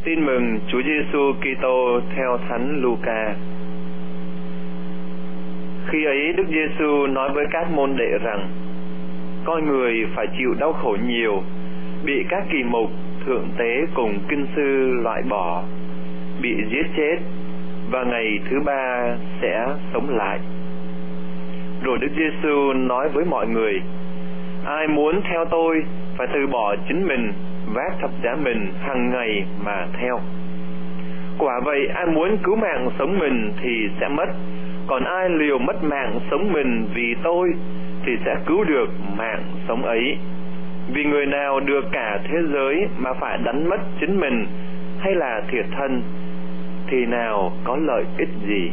Tin mừng Chúa Giêsu Kitô theo Thánh Luca. Khi ấy Đức Giêsu nói với các môn đệ rằng: con người phải chịu đau khổ nhiều, bị các kỳ mục, thượng tế cùng kinh sư loại bỏ, bị giết chết, và ngày thứ ba sẽ sống lại. Rồi Đức Giêsu nói với mọi người: ai muốn theo tôi phải từ bỏ chính mình, vác thập giá mình hàng ngày mà theo. Quả vậy, ai muốn cứu mạng sống mình thì sẽ mất, còn ai liều mất mạng sống mình vì tôi thì sẽ cứu được mạng sống ấy. Vì người nào được cả thế giới mà phải đánh mất chính mình hay là thiệt thân thì nào có lợi ích gì?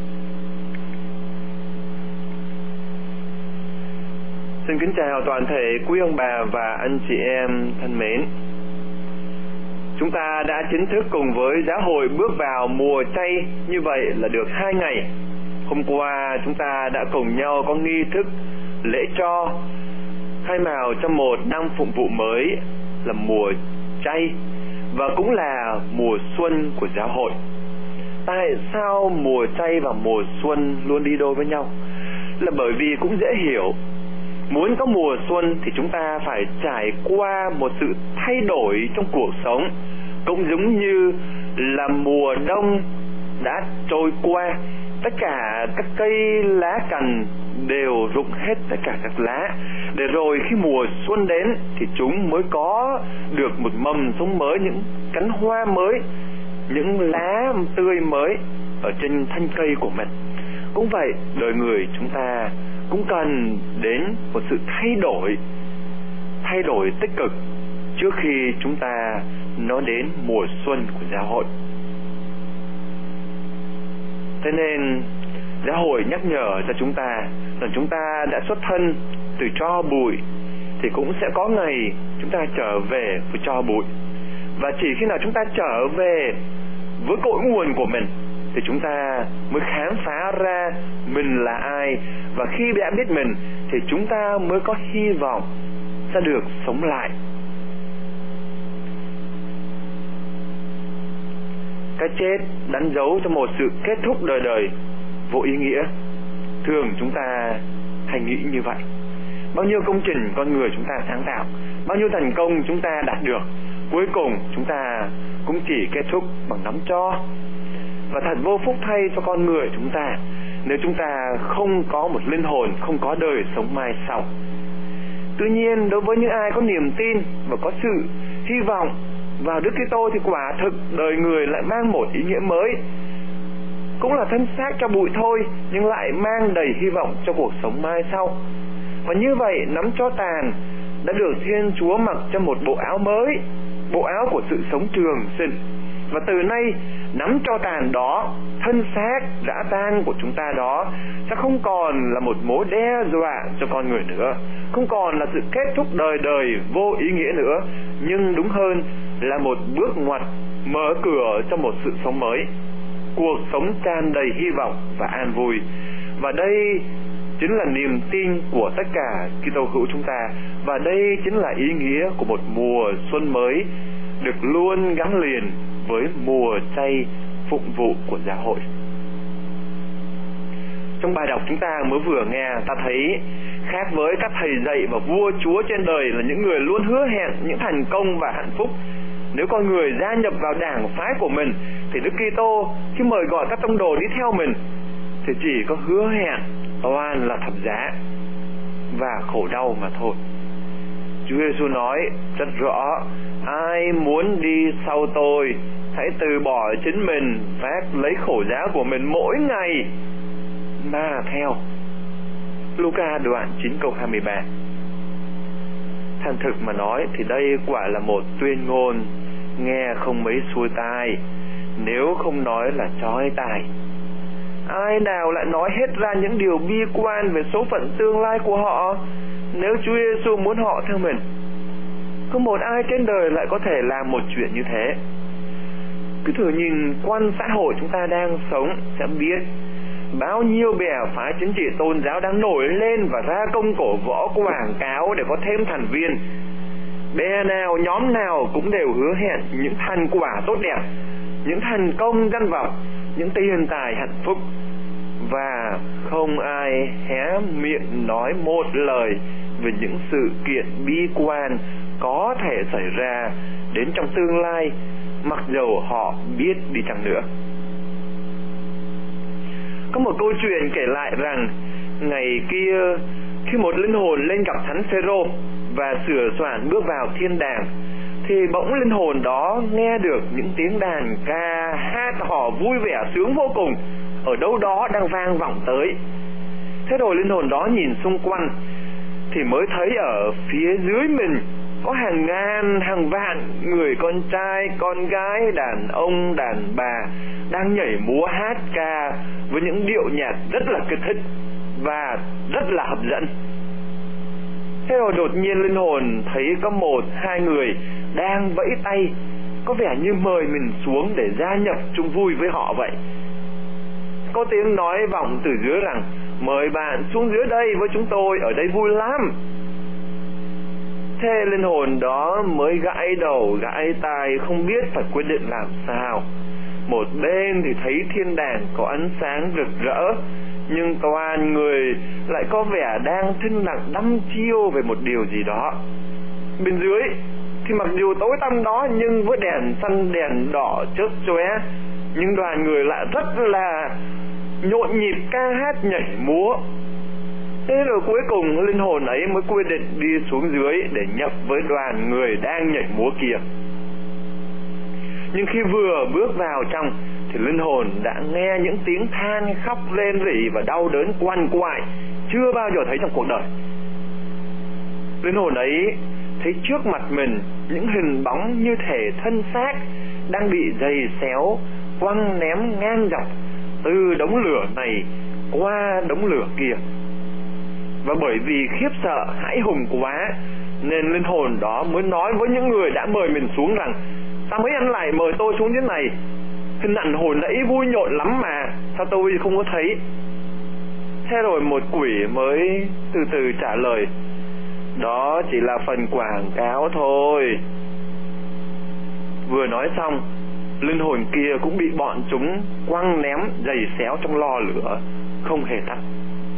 Xin kính chào toàn thể quý ông bà và anh chị em thân mến. Chúng ta đã chính thức cùng với giáo hội bước vào mùa chay như vậy là được 2 ngày. Hôm qua chúng ta đã cùng nhau có nghi thức lễ cho khai mào cho một năm phụng vụ mới là mùa chay và cũng là mùa xuân của giáo hội. Tại sao mùa chay và mùa xuân luôn đi đôi với nhau? Là bởi vì cũng dễ hiểu, muốn có mùa xuân thì chúng ta phải trải qua một sự thay đổi trong cuộc sống, cũng giống như là mùa đông đã trôi qua, tất cả các cây lá cành đều rụng hết tất cả các lá, để rồi khi mùa xuân đến thì chúng mới có được một mầm sống mới, những cánh hoa mới, những lá tươi mới ở trên thân cây của mình. Cũng vậy, đời người chúng ta cũng cần đến một sự thay đổi tích cực trước khi chúng ta nói đến mùa xuân của giáo hội. Thế nên giáo hội nhắc nhở cho chúng ta rằng chúng ta đã xuất thân từ tro bụi thì cũng sẽ có ngày chúng ta trở về với tro bụi. Và chỉ khi nào chúng ta trở về với cội nguồn của mình thì chúng ta mới khám phá ra mình là ai, và khi đã biết mình thì chúng ta mới có hy vọng sẽ được sống lại. Cái chết đánh dấu cho một sự kết thúc đời đời vô ý nghĩa. Thường chúng ta hay nghĩ như vậy. Bao nhiêu công trình con người chúng ta sáng tạo, bao nhiêu thành công chúng ta đạt được, cuối cùng chúng ta cũng chỉ kết thúc bằng nắm tro. Và thật vô phúc thay cho con người chúng ta nếu chúng ta không có một linh hồn, không có đời sống mai sau. Tuy nhiên, đối với những ai có niềm tin và có sự hy vọng vào Đức Kitô thì quả thực đời người lại mang một ý nghĩa mới. Cũng là thân xác cho bụi thôi, nhưng lại mang đầy hy vọng cho cuộc sống mai sau. Và như vậy, nắm tro tàn đã được Thiên Chúa mặc cho một bộ áo mới, bộ áo của sự sống trường sinh. Và từ nay, nắm tro tàn đó, thân xác đã tan của chúng ta đó sẽ không còn là một mối đe dọa cho con người nữa, không còn là sự kết thúc đời đời vô ý nghĩa nữa, nhưng đúng hơn là một bước ngoặt mở cửa cho một sự sống mới, cuộc sống tràn đầy hy vọng và an vui. Và đây chính là niềm tin của tất cả Kitô hữu chúng ta, và đây chính là ý nghĩa của một mùa xuân mới được luôn gắn liền với mùa chay phụng vụ của giáo hội. Trong bài đọc chúng ta mới vừa nghe, ta thấy khác với các thầy dạy và vua chúa trên đời là những người luôn hứa hẹn những thành công và hạnh phúc. Nếu con người gia nhập vào đảng phái của mình thì Đức Kitô khi mời gọi các tông đồ đi theo mình thì chỉ có hứa hẹn oan là thập giá và khổ đau mà thôi. Chúa Giêsu nói rất rõ: ai muốn đi sau tôi hãy từ bỏ chính mình, vác lấy khổ giá của mình mỗi ngày mà theo. Luca đoạn 9 câu 23. Thành thực mà nói thì đây quả là một tuyên ngôn nghe không mấy xuôi tai, nếu không nói là chói tai. Ai nào lại nói hết ra những điều bi quan về số phận tương lai của họ nếu Chúa Giêsu muốn họ theo mình? Có một ai trên đời lại có thể làm một chuyện như thế? Cứ thử nhìn quan xã hội chúng ta đang sống sẽ biết bao nhiêu bè phái chính trị tôn giáo đang nổi lên và ra công cổ võ quảng cáo để có thêm thành viên. bè nào, nhóm nào cũng đều hứa hẹn những thành quả tốt đẹp, những thành công danh vọng, những tiền tài hạnh phúc, và không ai hé miệng nói một lời về những sự kiện bi quan có thể xảy ra đến trong tương lai, mặc dầu họ biết đi chăng nữa. Có một câu chuyện kể lại rằng ngày kia, khi một linh hồn lên gặp Thánh Phêrô và sửa soạn bước vào thiên đàng, thì bỗng linh hồn đó nghe được những tiếng đàn ca hát hò vui vẻ sướng vô cùng ở đâu đó đang vang vọng tới. Thế rồi linh hồn đó nhìn xung quanh thì mới thấy ở phía dưới mình có hàng ngàn hàng vạn người con trai, con gái, đàn ông, đàn bà đang nhảy múa hát ca với những điệu nhạc rất là kích thích và rất là hấp dẫn. Thế rồi đột nhiên linh hồn thấy có một hai người đang vẫy tay, có vẻ như mời mình xuống để gia nhập chung vui với họ vậy. Có tiếng nói vọng từ dưới rằng: mời bạn xuống dưới đây với chúng tôi, ở đây vui lắm. Thế linh hồn đó mới gãi đầu gãi tai, không biết phải quyết định làm sao. Một bên thì thấy thiên đàng có ánh sáng rực rỡ, nhưng toàn người lại có vẻ đang thinh lặng đăm chiêu về một điều gì đó. Bên dưới thì mặc dù tối tăm đó, nhưng với đèn xanh đèn đỏ chớp chóe, nhưng đoàn người lại rất là nhộn nhịp ca hát nhảy múa. Thế rồi cuối cùng linh hồn ấy mới quyết định đi xuống dưới để nhập với đoàn người đang nhảy múa kia. Nhưng khi vừa bước vào trong thì linh hồn đã nghe những tiếng than khóc rên rỉ và đau đớn quằn quại chưa bao giờ thấy trong cuộc đời. Linh hồn ấy thấy trước mặt mình những hình bóng như thể thân xác đang bị giày xéo quăng ném ngang dọc từ đống lửa này qua đống lửa kia. Và bởi vì khiếp sợ hãi hùng quá nên linh hồn đó mới nói với những người đã mời mình xuống rằng: sao mấy anh lại mời tôi xuống dưới này? Hình ảnh hồi nãy vui nhộn lắm mà, sao tôi không có thấy? Thế rồi một quỷ mới từ từ trả lời: đó chỉ là phần quảng cáo thôi. Vừa nói xong, linh hồn kia cũng bị bọn chúng quăng ném giày xéo trong lò lửa không hề tắt.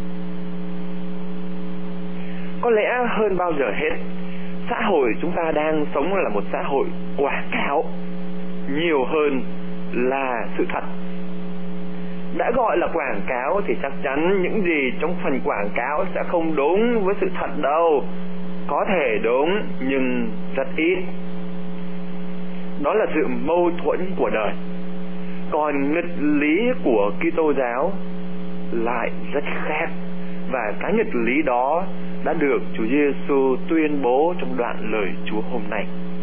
Có lẽ hơn bao giờ hết, xã hội chúng ta đang sống là một xã hội quảng cáo nhiều hơn là sự thật. Đã gọi là quảng cáo thì chắc chắn những gì trong phần quảng cáo sẽ không đúng với sự thật đâu. Có thể đúng nhưng rất ít. Đó là sự mâu thuẫn của đời. Còn nghịch lý của Kitô giáo lại rất khác, và cái nghịch lý đó đã được Chúa Giêsu tuyên bố trong đoạn lời Chúa hôm nay.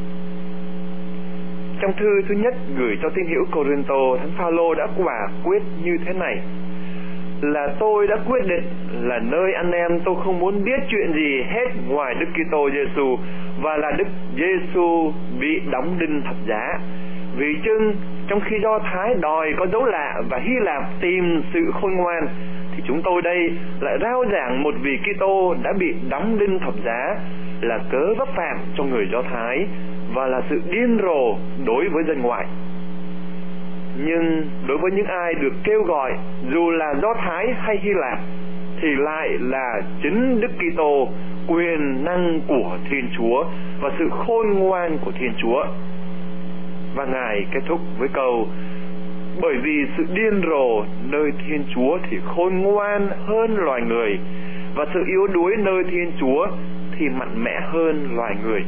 Trong thư thứ nhất gửi cho tín hữu Cô-rinh-tô, Thánh Phaolô đã quả quyết như thế này: là tôi đã quyết định là nơi anh em tôi không muốn biết chuyện gì hết ngoài Đức Kitô Giêsu, và là Đức Giêsu bị đóng đinh thập giá. Vì chưng trong khi Do Thái đòi có dấu lạ và Hy Lạp tìm sự khôn ngoan, thì chúng tôi đây lại rao giảng một vị Kitô đã bị đóng đinh thập giá là cớ vấp phạm cho người Do Thái và là sự điên rồ đối với dân ngoại. Nhưng đối với những ai được kêu gọi, dù là Do Thái hay Hy Lạp, thì lại là chính Đức Kitô, quyền năng của Thiên Chúa và sự khôn ngoan của Thiên Chúa. Và Ngài kết thúc với câu: bởi vì sự điên rồ nơi Thiên Chúa thì khôn ngoan hơn loài người, và sự yếu đuối nơi Thiên Chúa thì mạnh mẽ hơn loài người.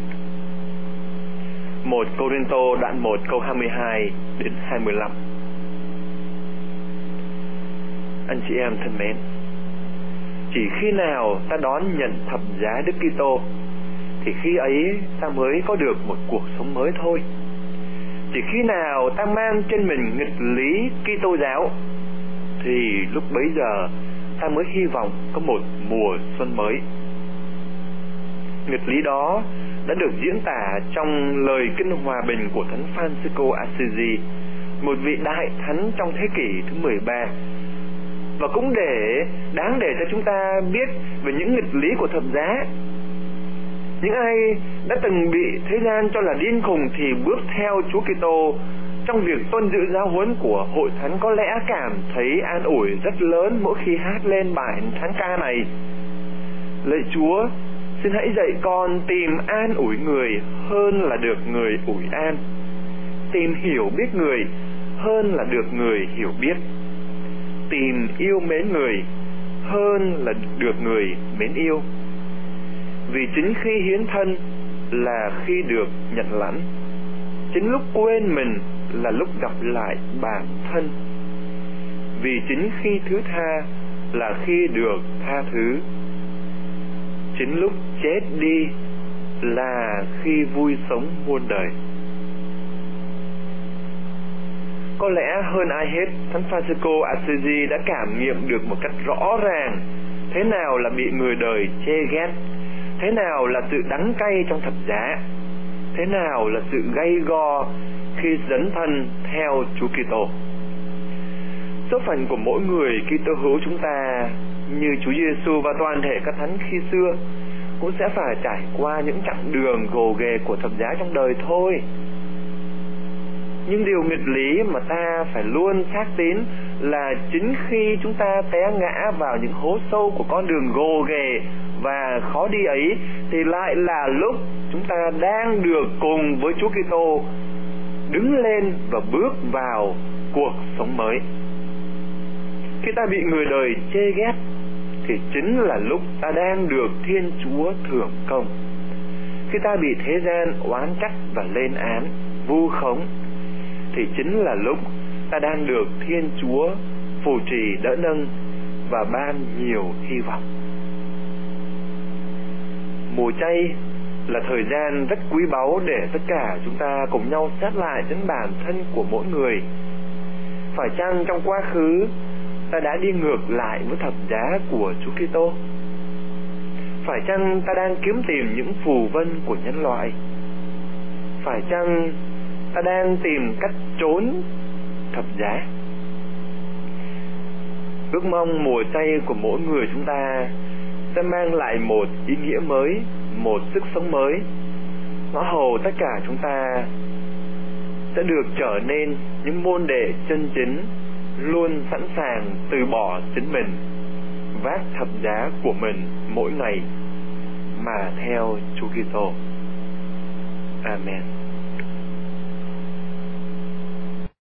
1 Cô-rinh-tô đoạn 1 câu 22 đến 25. Anh chị em thân mến, chỉ khi nào ta đón nhận thập giá Đức Kitô thì khi ấy ta mới có được một cuộc sống mới thôi. Chỉ khi nào ta mang trên mình nghịch lý Kitô giáo thì lúc bấy giờ ta mới hy vọng có một mùa xuân mới. Nghịch lý đó đã được diễn tả trong lời kinh hòa bình của Thánh Francisco Assisi, một vị đại thánh trong thế kỷ thứ 13, và cũng đáng để cho chúng ta biết về những nghịch lý của thập giá. Những ai đã từng bị thế gian cho là điên khùng thì bước theo Chúa Kitô trong việc tuân giữ giáo huấn của hội thánh có lẽ cảm thấy an ủi rất lớn mỗi khi hát lên bài thánh ca này. Lạy Chúa, xin hãy dạy con tìm an ủi người hơn là được người ủi an, tìm hiểu biết người hơn là được người hiểu biết, tìm yêu mến người hơn là được người mến yêu. Vì chính khi hiến thân là khi được nhận lãnh, chính lúc quên mình là lúc gặp lại bản thân. Vì chính khi thứ tha là khi được tha thứ, chính lúc chết đi là khi vui sống muôn đời. Có lẽ hơn ai hết, Thánh Francisco Assisi đã cảm nghiệm được một cách rõ ràng thế nào là bị người đời chê ghét, thế nào là sự đắng cay trong thập giá, thế nào là sự gay go khi dấn thân theo Chúa Kitô. Số phận của mỗi người Kitô hữu chúng ta, như Chúa Giêsu và toàn thể các thánh khi xưa, cũng sẽ phải trải qua những chặng đường gồ ghề của thập giá trong đời thôi. Nhưng điều nghịch lý mà ta phải luôn xác tín là chính khi chúng ta té ngã vào những hố sâu của con đường gồ ghề và khó đi ấy, thì lại là lúc chúng ta đang được cùng với Chúa Kitô đứng lên và bước vào cuộc sống mới. Khi ta bị người đời chê ghét thì chính là lúc ta đang được Thiên Chúa thưởng công. Khi ta bị thế gian oán trách và lên án, vu khống, thì chính là lúc ta đang được Thiên Chúa phù trì đỡ nâng và ban nhiều hy vọng. Mùa chay là thời gian rất quý báu để tất cả chúng ta cùng nhau xét lại đến bản thân của mỗi người. Phải chăng trong quá khứ ta đã đi ngược lại với thập giá của Chúa Kitô? Phải chăng ta đang kiếm tìm những phù vân của nhân loại? Phải chăng ta đang tìm cách trốn thập giá? Ước mong mùa chay của mỗi người chúng ta sẽ mang lại một ý nghĩa mới, một sức sống mới, ngõ hầu tất cả chúng ta sẽ được trở nên những môn đệ chân chính, luôn sẵn sàng từ bỏ chính mình, vác thập giá của mình mỗi ngày mà theo Chúa Kitô. Amen.